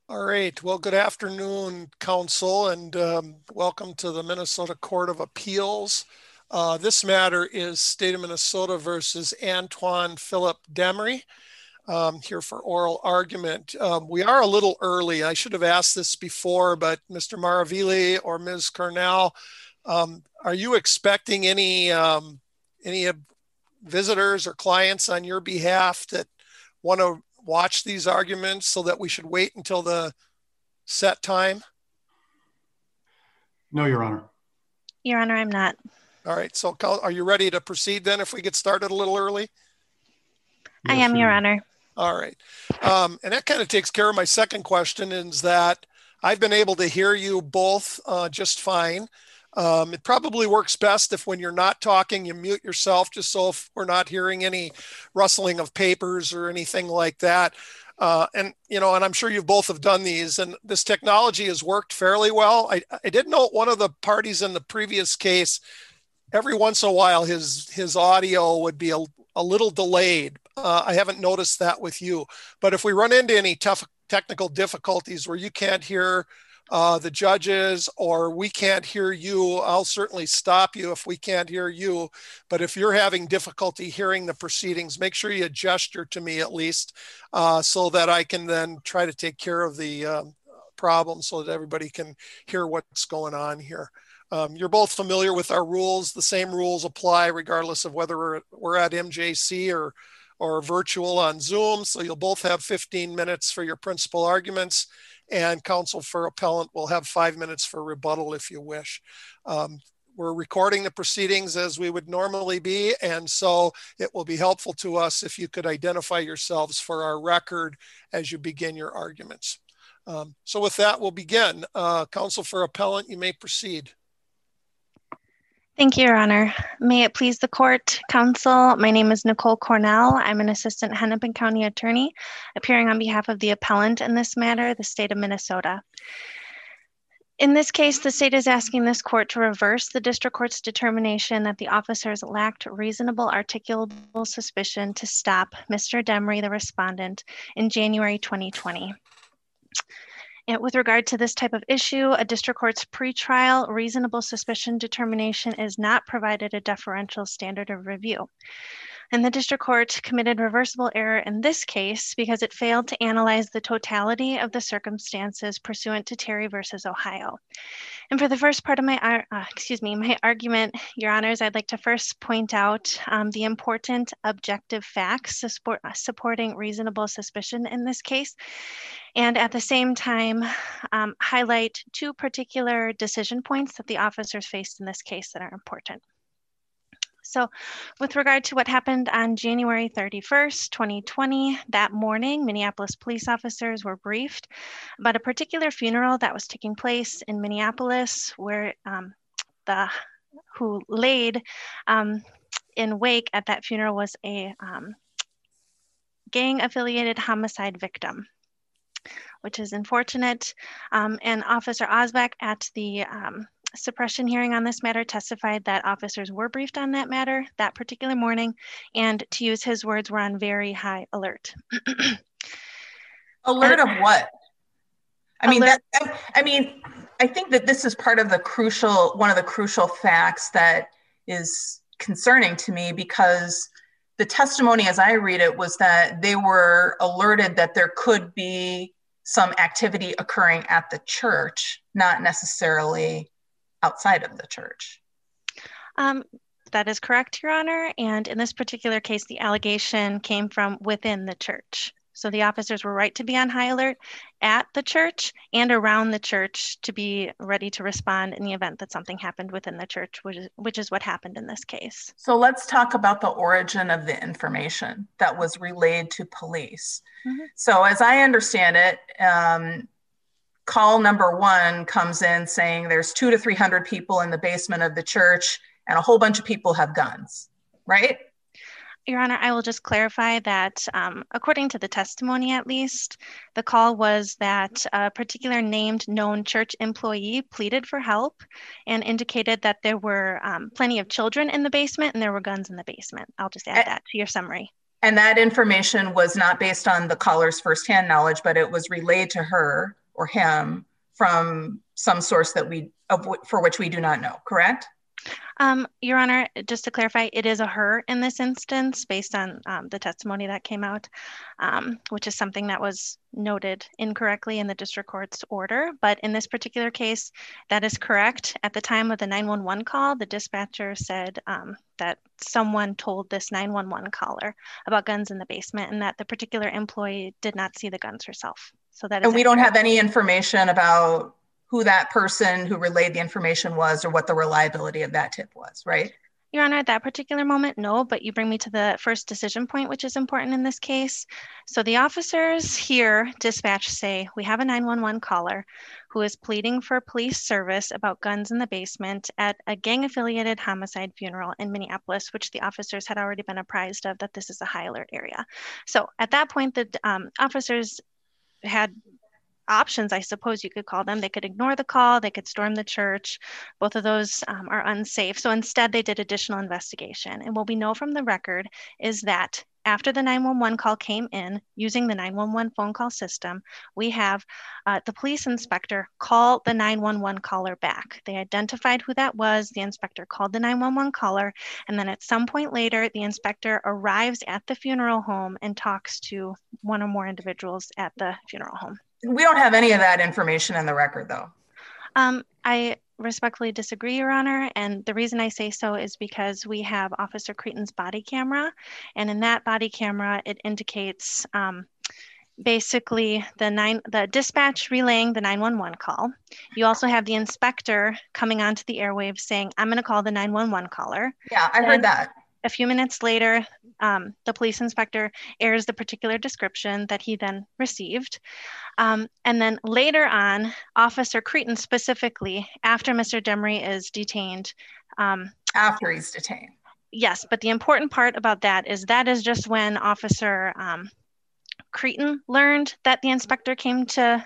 All right. Well, good afternoon, Council, and welcome to the Minnesota Court of Appeals. This matter is State of Minnesota versus Antoine Philip Demery. Here for oral argument. We are a little early. I should have asked this before, but Mr. Maravili or Ms. Cornell, are you expecting any visitors or clients on your behalf that want to watch these arguments so that we should wait until the set time? No, Your Honor. Your Honor, I'm not. All right. So are you ready to proceed then if we get started a little early? I am, Your Honor. All right. And that kind of takes care of my second question, is that I've been able to hear you both just fine. It probably works best if when you're not talking, you mute yourself, just so if we're not hearing any rustling of papers or anything like that. And I'm sure you both have done these, and this technology has worked fairly well. I did note one of the parties in the previous case, every once in a while, his audio would be a little delayed. I haven't noticed that with you, but if we run into any tough technical difficulties where you can't hear the judges or we can't hear you, I'll certainly stop you if we can't hear you. But if you're having difficulty hearing the proceedings, make sure you gesture to me at least so that I can then try to take care of the problem so that everybody can hear what's going on here. You're both familiar with our rules. The same rules apply regardless of whether we're at MJC or virtual on Zoom. So you'll both have 15 minutes for your principal arguments, and counsel for appellant will have 5 minutes for rebuttal if you wish. We're recording the proceedings as we would normally be, and so it will be helpful to us if you could identify yourselves for our record as you begin your arguments. So with that, we'll begin. Counsel for appellant, you may proceed. Thank you, Your Honor. May it please the court, counsel, my name is Nicole Cornell. I'm an assistant Hennepin County attorney appearing on behalf of the appellant in this matter, the state of Minnesota. In this case, the state is asking this court to reverse the district court's determination that the officers lacked reasonable articulable suspicion to stop Mr. Demery, the respondent, in January 2020. And with regard to this type of issue, a district court's pretrial reasonable suspicion determination is not provided a deferential standard of review. And the district court committed reversible error in this case because it failed to analyze the totality of the circumstances pursuant to Terry versus Ohio. And for the first part of my argument, Your Honors, I'd like to first point out the important objective facts supporting reasonable suspicion in this case. And at the same time, highlight two particular decision points that the officers faced in this case that are important. So with regard to what happened on January 31st, 2020, that morning, Minneapolis police officers were briefed about a particular funeral that was taking place in Minneapolis where who laid in wake at that funeral was a gang-affiliated homicide victim, which is unfortunate. And Officer Osbeck at the suppression hearing on this matter testified that officers were briefed on that matter that particular morning, and to use his words, were on very high alert. Alert of what? I think that this is part of one of the crucial facts that is concerning to me, because the testimony as I read it was that they were alerted that there could be some activity occurring at the church, not necessarily outside of the church. That is correct, Your Honor. And in this particular case, the allegation came from within the church. So the officers were right to be on high alert at the church and around the church to be ready to respond in the event that something happened within the church, which is what happened in this case. So let's talk about the origin of the information that was relayed to police. Mm-hmm. So as I understand it, call number one comes in saying there's 200 to 300 people in the basement of the church and a whole bunch of people have guns, right? Your Honor, I will just clarify that according to the testimony, at least, the call was that a particular named known church employee pleaded for help and indicated that there were plenty of children in the basement and there were guns in the basement. I'll just add that to your summary. And that information was not based on the caller's firsthand knowledge, but it was relayed to her or him from some source for which we do not know, correct? Your Honor, just to clarify, it is a her in this instance based on the testimony that came out, which is something that was noted incorrectly in the district court's order. But in this particular case, that is correct. At the time of the 911 call, the dispatcher said that someone told this 911 caller about guns in the basement and that the particular employee did not see the guns herself. So that is. And we don't have any information about who that person who relayed the information was or what the reliability of that tip was, right? Your Honor, at that particular moment, no, but you bring me to the first decision point, which is important in this case. So the officers here dispatch say, we have a 911 caller who is pleading for police service about guns in the basement at a gang-affiliated homicide funeral in Minneapolis, which the officers had already been apprised of that this is a high alert area. So at that point, the officers had options, I suppose you could call them. They could ignore the call, they could storm the church. Both of those are unsafe. So instead, they did additional investigation. And what we know from the record is that after the 911 call came in, using the 911 phone call system, we have the police inspector call the 911 caller back. They identified who that was. The inspector called the 911 caller. And then at some point later, the inspector arrives at the funeral home and talks to one or more individuals at the funeral home. We don't have any of that information in the record, though. I respectfully disagree, Your Honor. And the reason I say so is because we have Officer Creton's body camera. And in that body camera, it indicates basically the dispatch relaying the 911 call. You also have the inspector coming onto the airwaves saying, I'm going to call the 911 caller. Yeah, I heard that. A few minutes later, the police inspector airs the particular description that he then received. And then later on, Officer Creton specifically, after Mr. Demery is detained. After he's detained. Yes, but the important part about that is just when Officer Creton learned that the inspector came to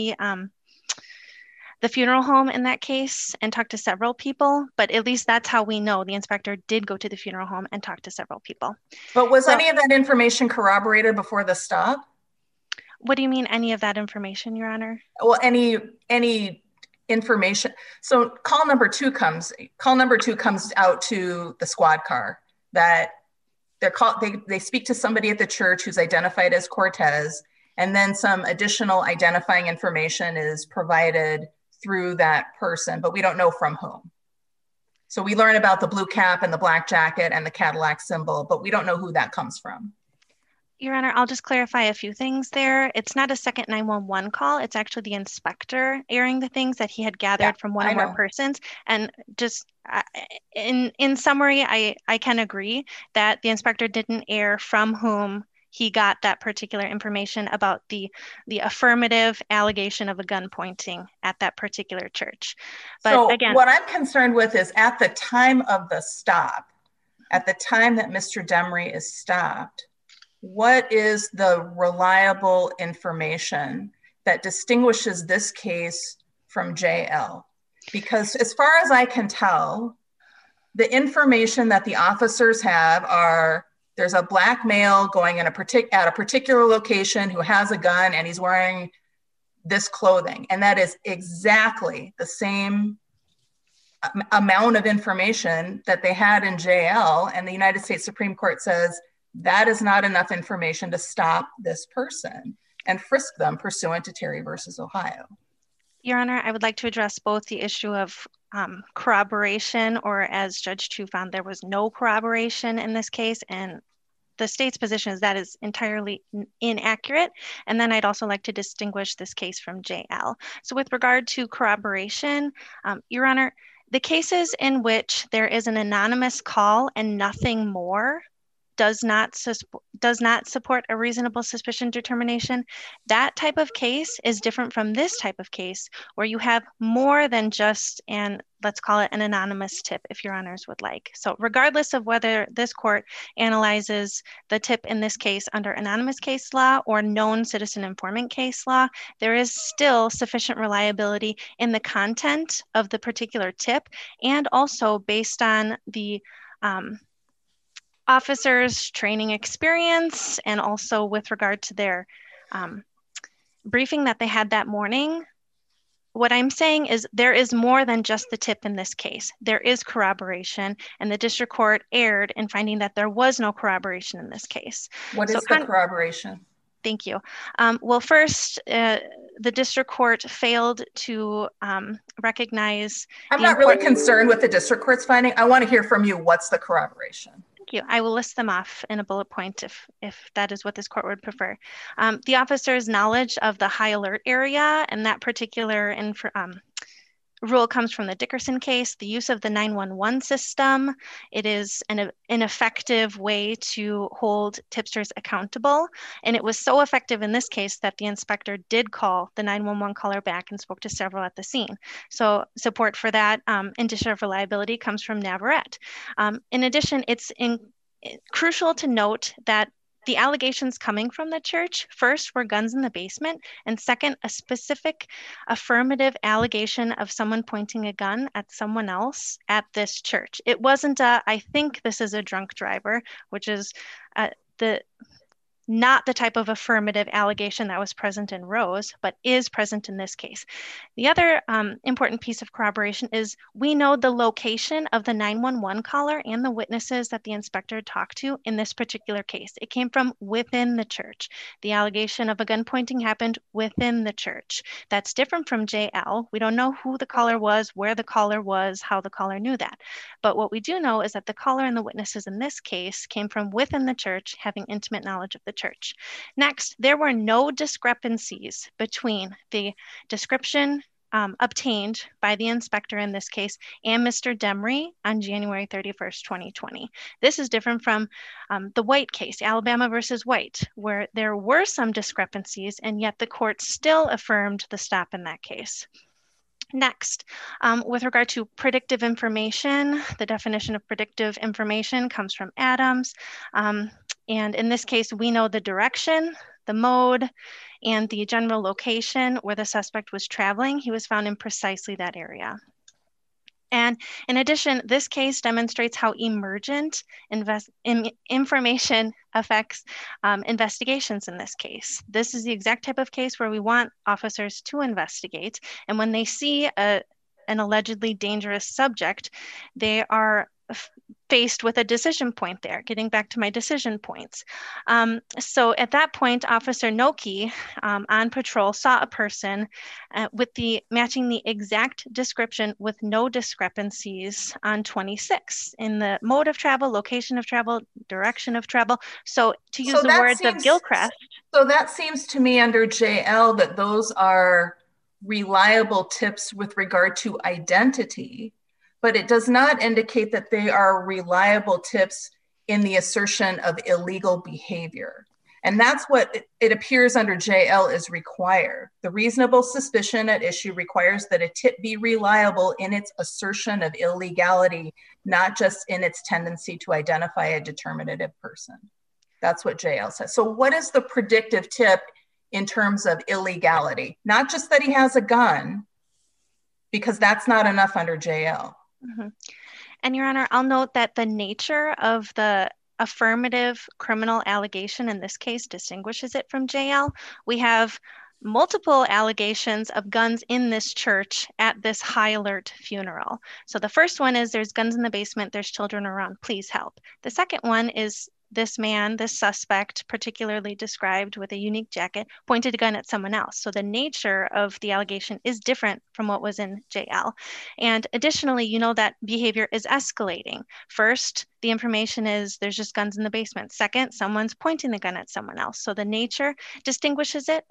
the funeral home in that case and talked to several people, but at least that's how we know the inspector did go to the funeral home and talk to several people. But was any of that information corroborated before the stop? What do you mean, any of that information, Your Honor? Well, any information. So call number two comes out to the squad car that they speak to somebody at the church who's identified as Cortez, and then some additional identifying information is provided through that person, but we don't know from whom. So we learn about the blue cap and the black jacket and the Cadillac symbol, but we don't know who that comes from. Your Honor, I'll just clarify a few things there. It's not a second 911 call. It's actually the inspector airing the things that he had gathered from one or more persons. And just in summary, I can agree that the inspector didn't air from whom he got that particular information about the affirmative allegation of a gun pointing at that particular church. But so again, what I'm concerned with is at the time of the stop, at the time that Mr. Demery is stopped, what is the reliable information that distinguishes this case from JL? Because as far as I can tell, the information that the officers have are there's a black male going at a particular location who has a gun and he's wearing this clothing. And that is exactly the same amount of information that they had in JL. And the United States Supreme Court says that is not enough information to stop this person and frisk them pursuant to Terry versus Ohio. Your Honor, I would like to address both the issue of corroboration, or as Judge Chu found, there was no corroboration in this case, and the state's position is that is entirely inaccurate. And then I'd also like to distinguish this case from JL. So with regard to corroboration, Your Honor, the cases in which there is an anonymous call and nothing more does not support a reasonable suspicion determination. That type of case is different from this type of case where you have more than just let's call it an anonymous tip, if Your Honors would like. So regardless of whether this court analyzes the tip in this case under anonymous case law or known citizen informant case law, there is still sufficient reliability in the content of the particular tip, and also based on the officers' training experience and also with regard to their briefing that they had that morning. What I'm saying is there is more than just the tip in this case. There is corroboration, and the district court erred in finding that there was no corroboration in this case. What is the corroboration? Thank you. Well, first, the district court failed to recognize. I'm not really concerned with the district court's finding. I want to hear from you. What's the corroboration? Thank you. I will list them off in a bullet point if that is what this court would prefer. The officer's knowledge of the high alert area, and that particular rule comes from the Dickerson case. The use of the 911 system, it is an effective way to hold tipsters accountable. And it was so effective in this case that the inspector did call the 911 caller back and spoke to several at the scene. So support for that indicia of reliability comes from Navarrete. In addition, it's crucial to note that the allegations coming from the church, first, were guns in the basement, and second, a specific affirmative allegation of someone pointing a gun at someone else at this church. It wasn't I think this is a drunk driver, which is not the type of affirmative allegation that was present in Rose, but is present in this case. The other important piece of corroboration is we know the location of the 911 caller and the witnesses that the inspector talked to in this particular case. It came from within the church. The allegation of a gun pointing happened within the church. That's different from JL. We don't know who the caller was, where the caller was, how the caller knew that. But what we do know is that the caller and the witnesses in this case came from within the church, having intimate knowledge of the church. Next, there were no discrepancies between the description obtained by the inspector in this case and Mr. Demery on January 31st, 2020. This is different from the White case, Alabama versus White, where there were some discrepancies and yet the court still affirmed the stop in that case. Next, with regard to predictive information, the definition of predictive information comes from Adams. And in this case, we know the direction, the mode, and the general location where the suspect was traveling. He was found in precisely that area. And in addition, this case demonstrates how emergent information affects investigations in this case. This is the exact type of case where we want officers to investigate. And when they see an allegedly dangerous subject, they are faced with a decision point there, getting back to my decision points. So at that point, Officer Noki on patrol saw a person matching the exact description with no discrepancies on 26 in the mode of travel, location of travel, direction of travel. So to use the words of Gilchrist. So that seems to me under JL that those are reliable tips with regard to identity, but it does not indicate that they are reliable tips in the assertion of illegal behavior. And that's what it appears under JL is required. The reasonable suspicion at issue requires that a tip be reliable in its assertion of illegality, not just in its tendency to identify a determinative person. That's what JL says. So what is the predictive tip in terms of illegality? Not just that he has a gun, because that's not enough under JL. Mm-hmm. And Your Honor, I'll note that the nature of the affirmative criminal allegation in this case distinguishes it from JL. We have multiple allegations of guns in this church at this high alert funeral. So the first one is there's guns in the basement, there's children around, please help. The second one is this man, this suspect, particularly described with a unique jacket, pointed a gun at someone else. So the nature of the allegation is different from what was in JL. And additionally, you know that behavior is escalating. First, the information is there's just guns in the basement. Second, someone's pointing the gun at someone else. So the nature distinguishes it.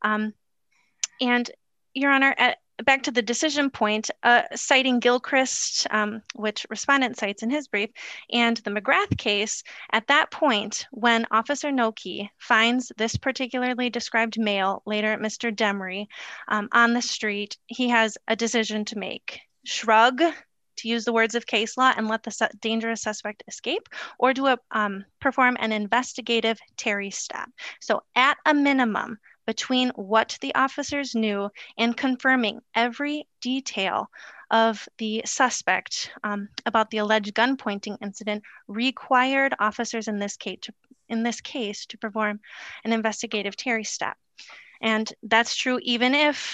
And Your Honor, back to the decision point, citing Gilchrist, which respondent cites in his brief, and the McGrath case, at that point, when Officer Noki finds this particularly described male later at Mr. Demery on the street, he has a decision to make. Shrug, to use the words of case law, and let the dangerous suspect escape, or do perform an investigative Terry stop. So at a minimum, between what the officers knew and confirming every detail of the suspect about the alleged gun pointing incident required officers in this case to perform an investigative Terry stop. And that's true even if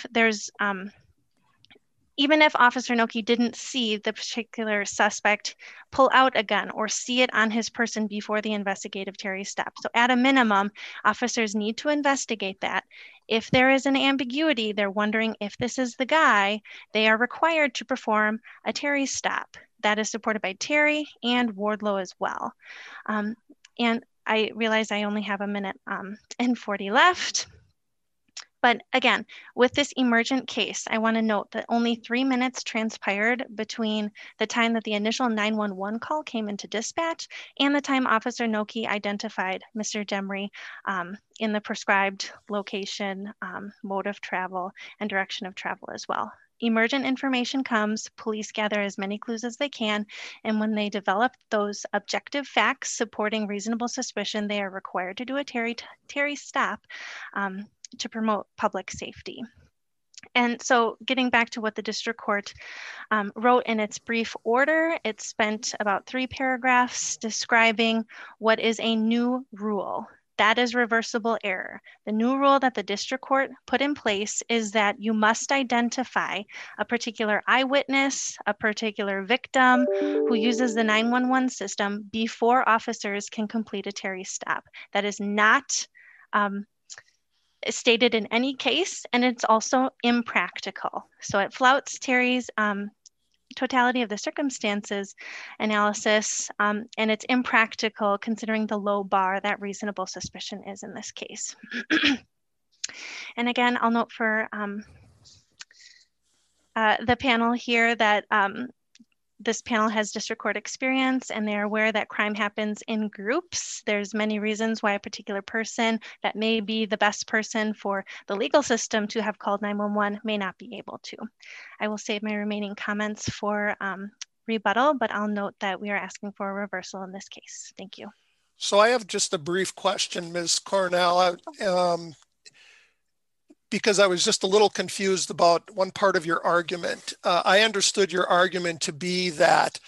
Officer Noki didn't see the particular suspect pull out a gun or see it on his person before the investigative Terry stop. So at a minimum, officers need to investigate that. If there is an ambiguity, they're wondering if this is the guy, they are required to perform a Terry stop. That is supported by Terry and Wardlow as well. And I realize I only have a minute and 40 left. But again, with this emergent case, I want to note that only 3 minutes transpired between the time that the initial 911 call came into dispatch and the time Officer Noki identified Mr. Demery in the prescribed location, mode of travel, and direction of travel as well. Emergent information comes, police gather as many clues as they can, and when they develop those objective facts supporting reasonable suspicion, they are required to do a Terry stop to promote public safety. And so getting back to what the district court wrote in its brief order, it spent about 3 paragraphs describing what is a new rule. That is reversible error. The new rule that the district court put in place is that you must identify a particular eyewitness, a particular victim who uses the 911 system before officers can complete a Terry stop. That is not stated in any case, and it's also impractical. So it flouts Terry's totality of the circumstances analysis, and it's impractical considering the low bar that reasonable suspicion is in this case. And again, I'll note for the panel here that this panel has district court experience and they're aware that crime happens in groups. There's many reasons why a particular person that may be the best person for the legal system to have called 911 may not be able to. I will save my remaining comments for rebuttal, but I'll note that we are asking for a reversal in this case. Thank you. So I have just a brief question, Ms. Cornell. Because I was just a little confused about one part of your argument. I understood your argument to be that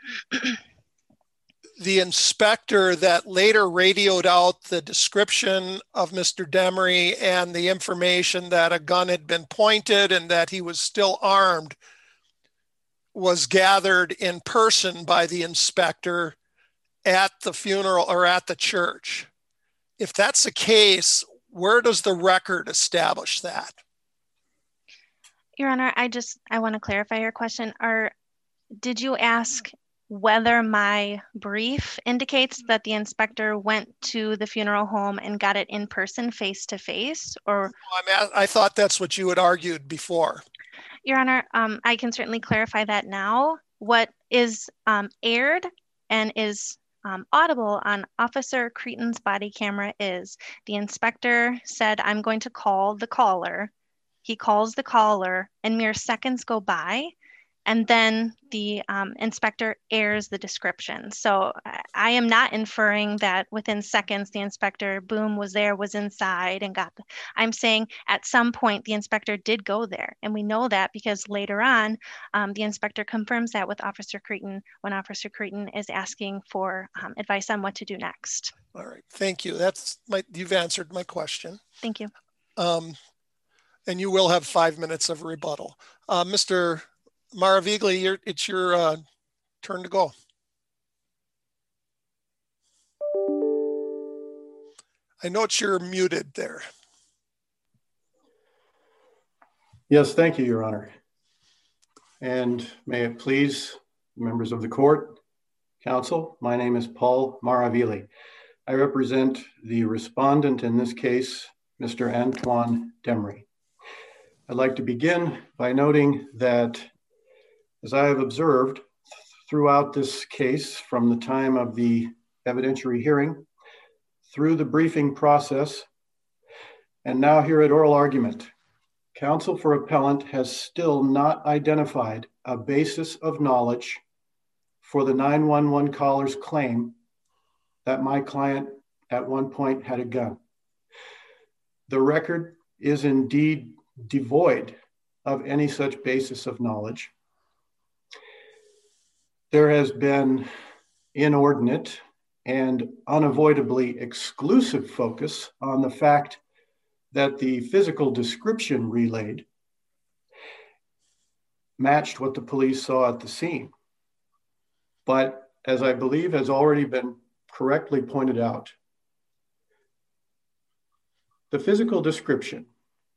the inspector that later radioed out the description of Mr. Demery and the information that a gun had been pointed and that he was still armed was gathered in person by the inspector at the funeral or at the church. If that's the case, where does the record establish that? Your Honor, I want to clarify your question. Did you ask whether my brief indicates that the inspector went to the funeral home and got it in person, face to face, or? I thought that's what you had argued before. Your Honor, I can certainly clarify that now. What is aired and is audible on Officer Cretin's body camera is the inspector said, "I'm going to call the caller." He calls the caller and mere seconds go by, and then the inspector airs the description. So I am not inferring that within seconds the inspector, boom, was there, was inside and got I'm saying at some point the inspector did go there. And we know that because later on, the inspector confirms that with Officer Cretin when Officer Cretin is asking for advice on what to do next. All right, thank you. You've answered my question. Thank you. And you will have 5 minutes of rebuttal. Mr. Maravigli, it's your turn to go. I know you're muted there. Yes, thank you, Your Honor. And may it please members of the court, counsel, my name is Paul Maravigli. I represent the respondent in this case, Mr. Antoine Demery. I'd like to begin by noting that as I have observed throughout this case, from the time of the evidentiary hearing, through the briefing process, and now here at oral argument, counsel for appellant has still not identified a basis of knowledge for the 911 caller's claim that my client at one point had a gun. The record is indeed devoid of any such basis of knowledge. there has been inordinate and unavoidably exclusive focus on the fact that the physical description relayed matched what the police saw at the scene. But as I believe has already been correctly pointed out, the physical description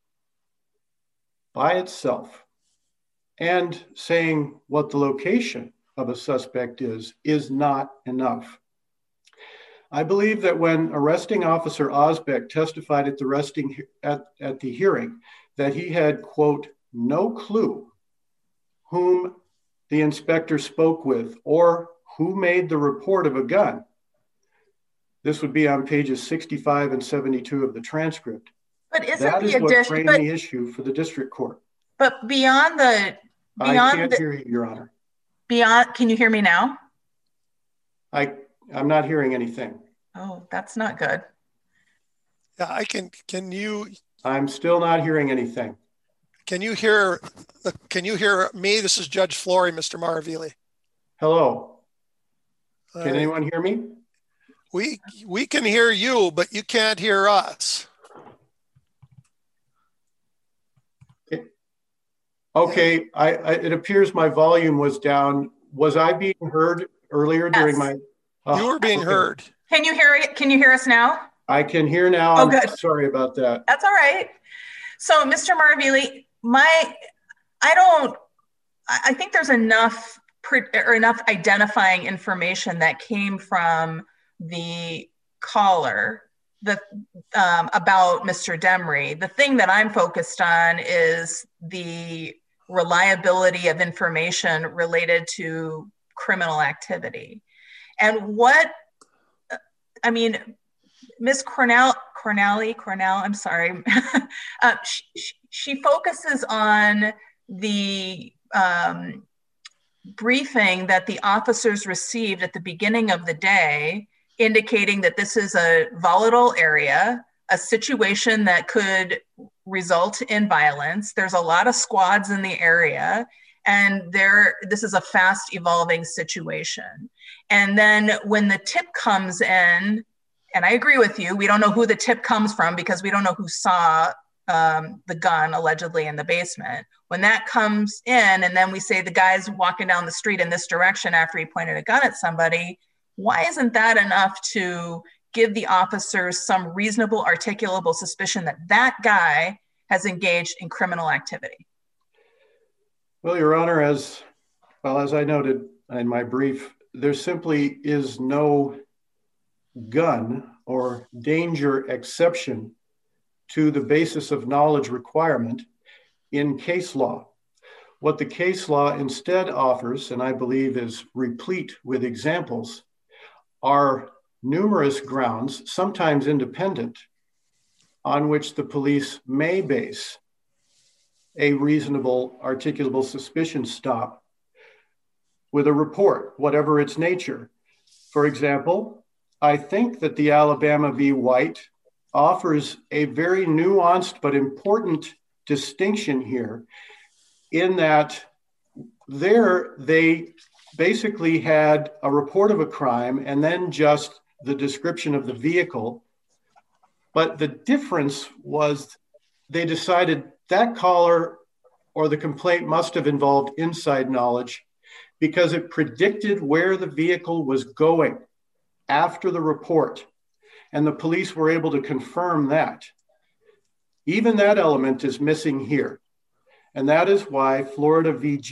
by itself and saying what the location of a suspect is not enough. I believe that when arresting officer Osbeck testified at the hearing that he had, quote, no clue whom the inspector spoke with or who made the report of a gun. This would be on pages 65 and 72 of the transcript. But isn't that the is what addition, framed the issue for the district court. But beyond the, I can't hear you, Your Honor. Beyond, can you hear me now? I'm not hearing anything. Oh, that's not good. Yeah, I can you? I'm still not hearing anything. Can you hear me? This is Judge Flory, Mr. Maravili. Hello. Can anyone hear me? We can hear you, but you can't hear us. Okay, it appears my volume was down. Was I being heard earlier during my? You were being heard. Can you hear it? Can you hear us now? I can hear now. Oh, I'm good. Sorry about that. That's all right. So, Mr. Maravili, I think there's enough identifying information that came from the caller about Mr. Demery. The thing that I'm focused on is the reliability of information related to criminal activity. And Ms. Cornell, I'm sorry. She focuses on the briefing that the officers received at the beginning of the day, indicating that this is a volatile area, a situation that could result in violence. There's a lot of squads in the area, and this is a fast evolving situation. And then when the tip comes in, and I agree with you, we don't know who the tip comes from because we don't know who saw the gun allegedly in the basement. When that comes in, and then we say the guy's walking down the street in this direction after he pointed a gun at somebody, why isn't that enough to give the officers some reasonable articulable suspicion that that guy has engaged in criminal activity? Well, Your Honor, as I noted in my brief, there simply is no gun or danger exception to the basis of knowledge requirement in case law. What the case law instead offers, and I believe is replete with examples, are numerous grounds, sometimes independent, on which the police may base a reasonable articulable suspicion stop with a report, whatever its nature. For example, I think that the Alabama v. White offers a very nuanced but important distinction here, in that there they basically had a report of a crime and then just the description of the vehicle. But the difference was they decided that caller or the complaint must have involved inside knowledge because it predicted where the vehicle was going after the report. And the police were able to confirm that. Even that element is missing here. And that is why Florida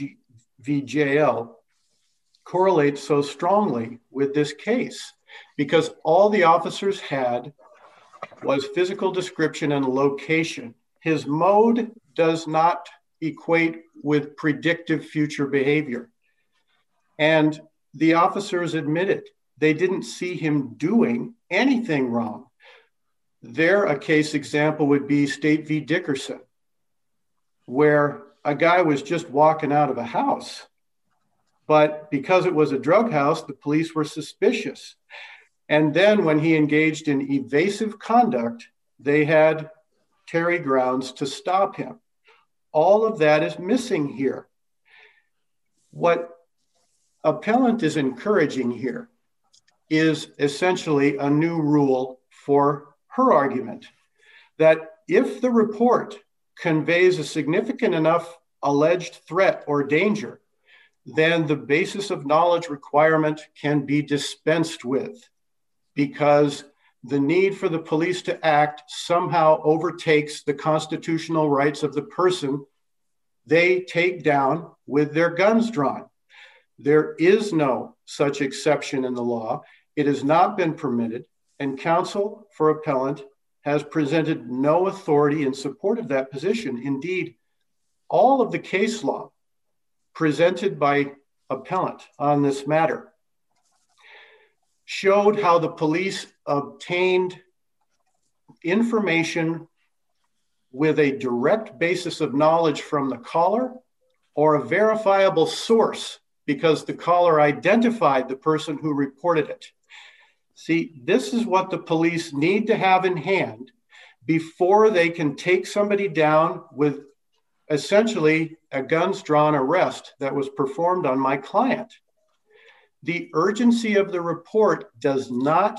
VJL correlates so strongly with this case, because all the officers had was physical description and location. His mode does not equate with predictive future behavior. And the officers admitted they didn't see him doing anything wrong. There, a case example would be State v. Dickerson, where a guy was just walking out of a house, but because it was a drug house, the police were suspicious. And then when he engaged in evasive conduct, they had Terry grounds to stop him. All of that is missing here. What appellant is encouraging here is essentially a new rule for her argument, that if the report conveys a significant enough alleged threat or danger, then the basis of knowledge requirement can be dispensed with, because the need for the police to act somehow overtakes the constitutional rights of the person they take down with their guns drawn. There is no such exception in the law. It has not been permitted, and counsel for appellant has presented no authority in support of that position. Indeed, all of the case law presented by appellant on this matter showed how the police obtained information with a direct basis of knowledge from the caller or a verifiable source because the caller identified the person who reported it. See, this is what the police need to have in hand before they can take somebody down with essentially a guns drawn arrest that was performed on my client. The urgency of the report does not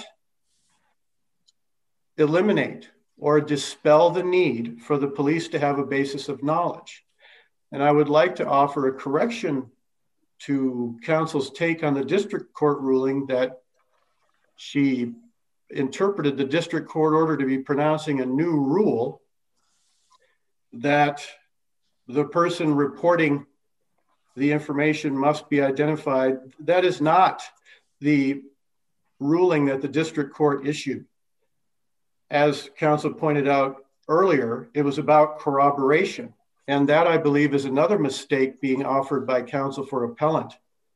eliminate or dispel the need for the police to have a basis of knowledge. And I would like to offer a correction to counsel's take on the district court ruling that she interpreted the district court order to be pronouncing a new rule that the person reporting the information must be identified. That is not the ruling that the district court issued. As counsel pointed out earlier, it was about corroboration. And that, I believe, is another mistake being offered by counsel for appellant.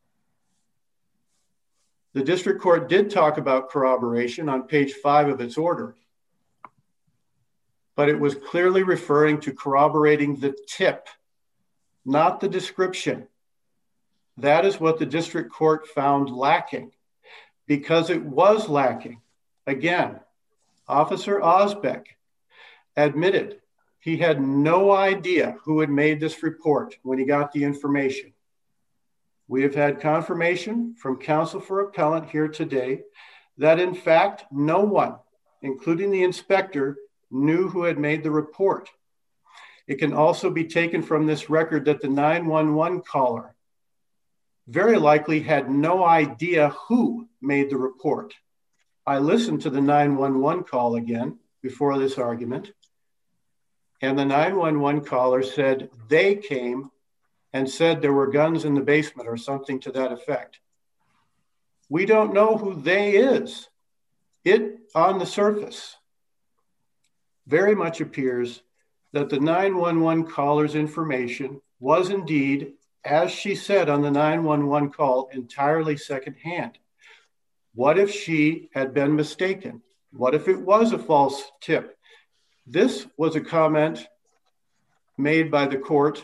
The district court did talk about corroboration on page 5 of its order, but it was clearly referring to corroborating the tip, not the description. That is what the district court found lacking, because it was lacking. Again, Officer Osbeck admitted he had no idea who had made this report when he got the information. We have had confirmation from counsel for appellant here today that in fact, no one, including the inspector, knew who had made the report. It can also be taken from this record that the 911 caller very likely had no idea who made the report. I listened to the 911 call again before this argument, and the 911 caller said they came and said there were guns in the basement or something to that effect. We don't know who they is. It, on the surface, very much appears that the 911 caller's information was indeed, as she said on the 911 call, entirely secondhand. What if she had been mistaken? What if it was a false tip? This was a comment made by the court,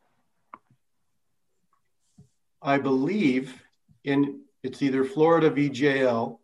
I believe, it's either Florida v. JL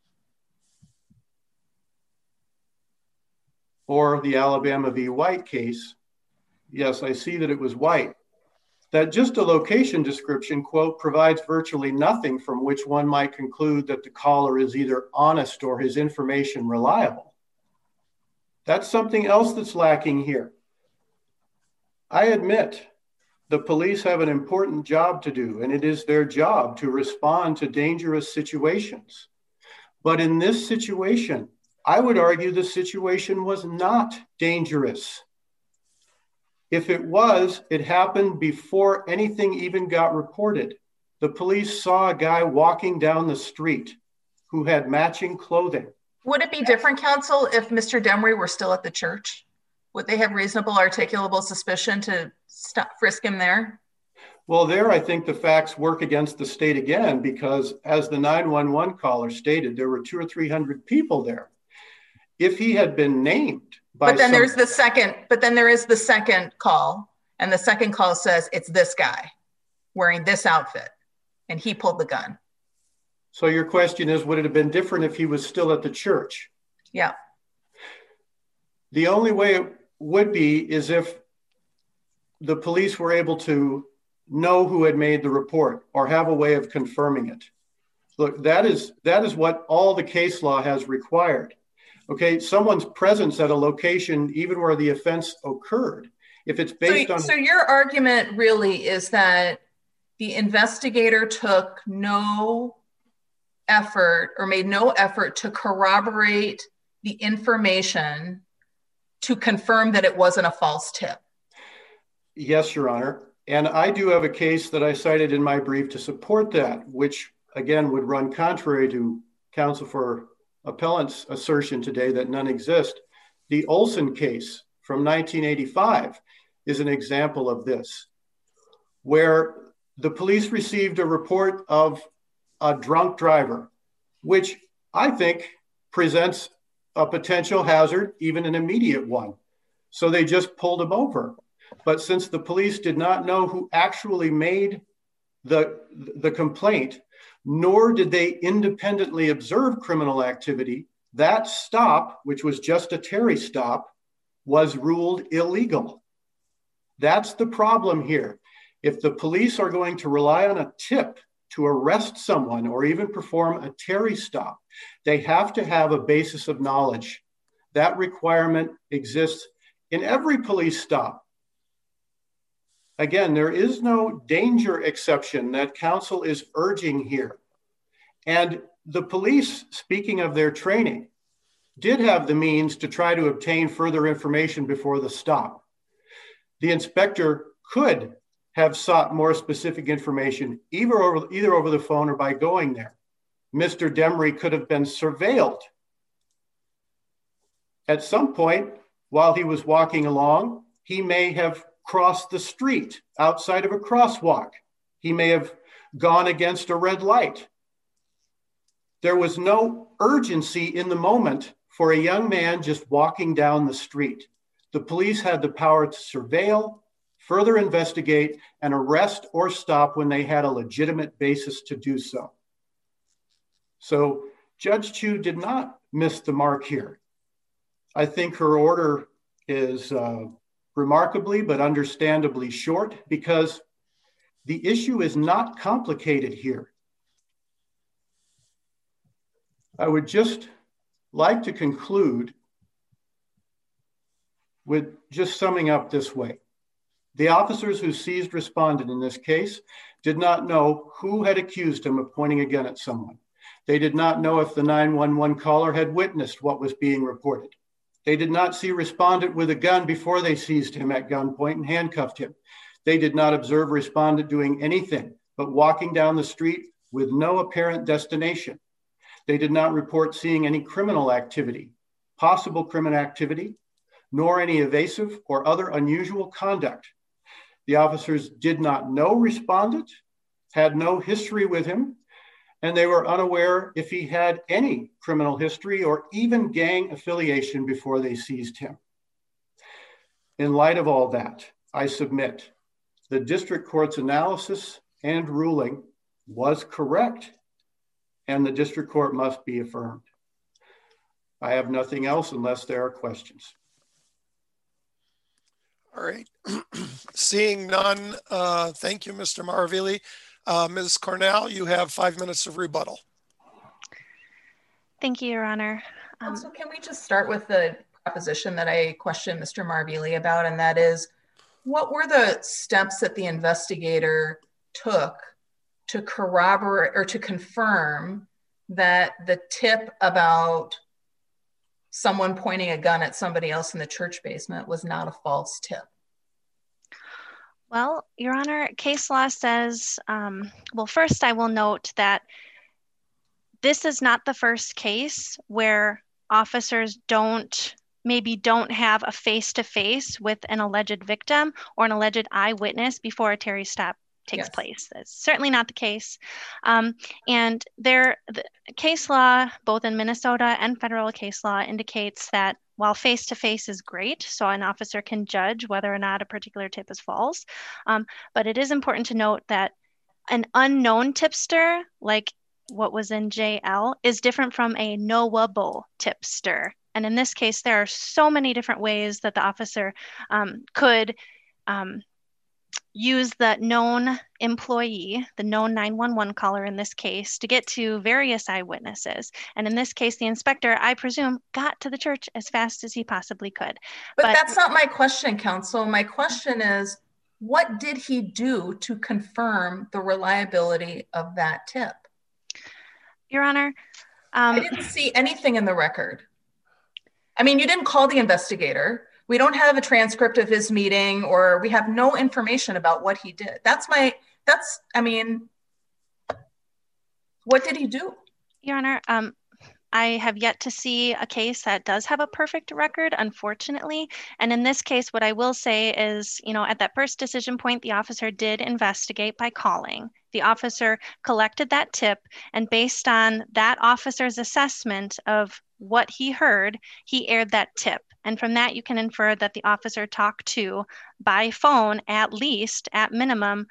or the Alabama v. White case. Yes, I see that it was White. That just a location description, quote, provides virtually nothing from which one might conclude that the caller is either honest or his information reliable. That's something else that's lacking here. I admit the police have an important job to do, and it is their job to respond to dangerous situations. But in this situation, I would argue the situation was not dangerous. If it was, it happened before anything even got reported. The police saw a guy walking down the street who had matching clothing. Would it be different, counsel, if Mr. Demery were still at the church? Would they have reasonable articulable suspicion to frisk him there? Well, there, I think the facts work against the state again, because as the 911 caller stated, there were 200 or 300 people there. If he had been named by there is the second call, and the second call says it's this guy wearing this outfit, and he pulled the gun. So your question is, would it have been different if he was still at the church? Yeah. The only way it would be is if the police were able to know who had made the report or have a way of confirming it. Look, that is what all the case law has required. Okay, someone's presence at a location, even where the offense occurred, if it's based on... So your argument really is that the investigator took no effort or made no effort to corroborate the information to confirm that it wasn't a false tip. Yes, Your Honor. And I do have a case that I cited in my brief to support that, which again would run contrary to counsel for appellant's assertion today that none exist. The Olson case from 1985 is an example of this, where the police received a report of a drunk driver, which I think presents a potential hazard, even an immediate one. So they just pulled him over. But since the police did not know who actually made the complaint, nor did they independently observe criminal activity, that stop, which was just a Terry stop, was ruled illegal. That's the problem here. If the police are going to rely on a tip to arrest someone or even perform a Terry stop, they have to have a basis of knowledge. That requirement exists in every police stop. Again, there is no danger exception that counsel is urging here. And the police, speaking of their training, did have the means to try to obtain further information before the stop. The inspector could have sought more specific information, either over the phone or by going there. Mr. Demery could have been surveilled. At some point, while he was walking along, he may have crossed the street outside of a crosswalk. He may have gone against a red light. There was no urgency in the moment for a young man just walking down the street. The police had the power to surveil, further investigate, and arrest or stop when they had a legitimate basis to do so. So Judge Chu did not miss the mark here. I think her order is remarkably but understandably short because the issue is not complicated here. I would just like to conclude with just summing up this way. The officers who seized respondent in this case did not know who had accused him of pointing a gun at someone. They did not know if the 911 caller had witnessed what was being reported. They did not see respondent with a gun before they seized him at gunpoint and handcuffed him. They did not observe respondent doing anything but walking down the street with no apparent destination. They did not report seeing any criminal activity, possible criminal activity, nor any evasive or other unusual conduct. The officers did not know respondent, had no history with him, and they were unaware if he had any criminal history or even gang affiliation before they seized him. In light of all that, I submit the district court's analysis and ruling was correct, and the district court must be affirmed. I have nothing else unless there are questions. All right. Seeing none, thank you, Mr. Maravili. Ms. Cornell, you have 5 minutes of rebuttal. Thank you, Your Honor. So can we just start with the proposition that I questioned Mr. Maravili about, and that is, what were the steps that the investigator took to corroborate or to confirm that the tip about someone pointing a gun at somebody else in the church basement was not a false tip? Well, Your Honor, case law says, well, first I will note that this is not the first case where officers maybe don't have a face-to-face with an alleged victim or an alleged eyewitness before a Terry stop takes place. That's certainly not the case. And the case law, both in Minnesota and federal case law, indicates that while face-to-face is great, so an officer can judge whether or not a particular tip is false, but it is important to note that an unknown tipster, like what was in JL, is different from a knowable tipster. And in this case, there are so many different ways that the officer could use the known employee, the known 911 caller in this case, to get to various eyewitnesses. And in this case, the inspector, I presume, got to the church as fast as he possibly could. But that's not my question, counsel. My question is, what did he do to confirm the reliability of that tip? Your Honor, I didn't see anything in the record. I mean, you didn't call the investigator. We don't have a transcript of his meeting, or we have no information about what he did. I mean, what did he do? Your Honor, I have yet to see a case that does have a perfect record, unfortunately. And in this case, what I will say is, at that first decision point, the officer did investigate by calling. The officer collected that tip, and based on that officer's assessment of what he heard, he aired that tip. And from that, you can infer that the officer talked to, by phone, at least, at minimum,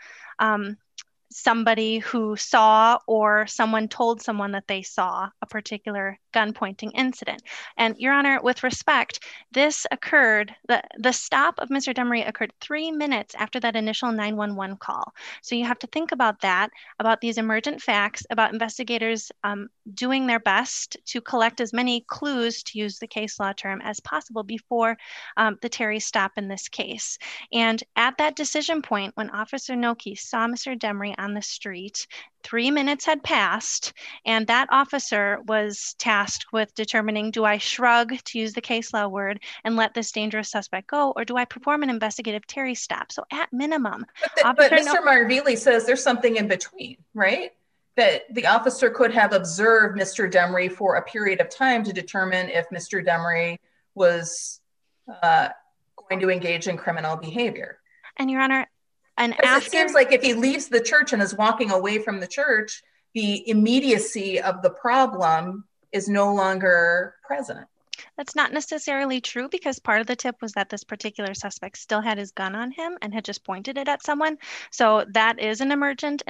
somebody who saw, or someone told someone that they saw a particular gun pointing incident. And Your Honor, with respect, this occurred, the stop of Mr. Demery occurred 3 minutes after that initial 911 call. So you have to think about that, about these emergent facts, about investigators doing their best to collect as many clues, to use the case law term, as possible before the Terry stop in this case. And at that decision point, when Officer Noki saw Mr. Demery on the street, 3 minutes had passed, and that officer was tasked with determining, do I shrug, to use the case law word, and let this dangerous suspect go, or do I perform an investigative Terry stop? So at minimum, but Mr. Marvili says there's something in between, right? That the officer could have observed Mr. Demery for a period of time to determine if Mr. Demery was going to engage in criminal behavior. And Your Honor, it seems like if he leaves the church and is walking away from the church, the immediacy of the problem is no longer present. That's not necessarily true, because part of the tip was that this particular suspect still had his gun on him and had just pointed it at someone. So that is an emergent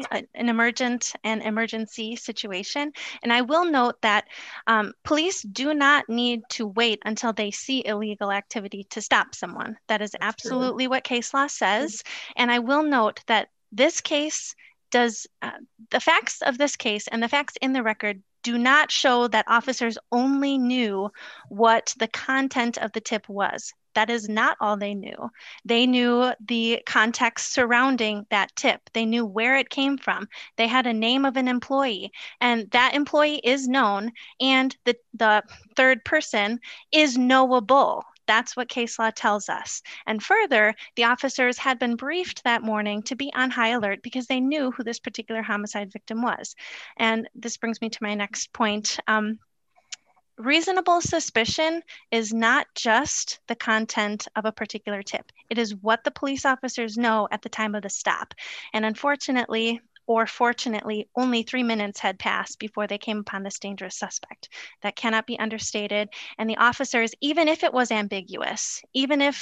and emergency situation. And I will note that police do not need to wait until they see illegal activity to stop someone. That is absolutely what case law says. And I will note that this case does, the facts of this case and the facts in the record do not show that officers only knew what the content of the tip was. That is not all they knew. They knew the context surrounding that tip. They knew where it came from. They had a name of an employee, and that employee is known, and the third person is knowable. That's what case law tells us. And further, the officers had been briefed that morning to be on high alert because they knew who this particular homicide victim was. And this brings me to my next point. Reasonable suspicion is not just the content of a particular tip. It is what the police officers know at the time of the stop. And unfortunately, or fortunately, only 3 minutes had passed before they came upon this dangerous suspect. That cannot be understated. And the officers, even if it was ambiguous, even if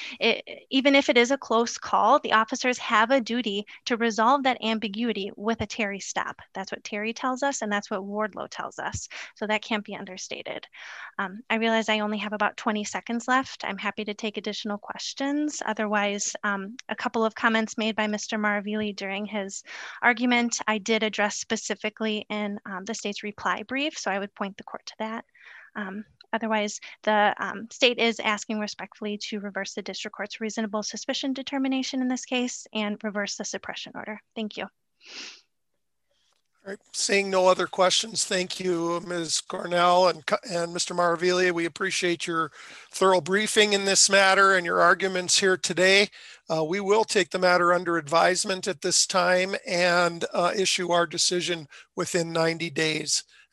it is a close call, the officers have a duty to resolve that ambiguity with a Terry stop. That's what Terry tells us, and that's what Wardlow tells us. So that can't be understated. I realize I only have about 20 seconds left. I'm happy to take additional questions. Otherwise, a couple of comments made by Mr. Maravili during his argument I did address specifically in the state's reply brief, so I would point the court to that. Otherwise, the state is asking respectfully to reverse the district court's reasonable suspicion determination in this case and reverse the suppression order. Thank you. All right. Seeing no other questions, thank you, Ms. Cornell and Mr. Maravili. We appreciate your thorough briefing in this matter and your arguments here today. We will take the matter under advisement at this time and issue our decision within 90 days.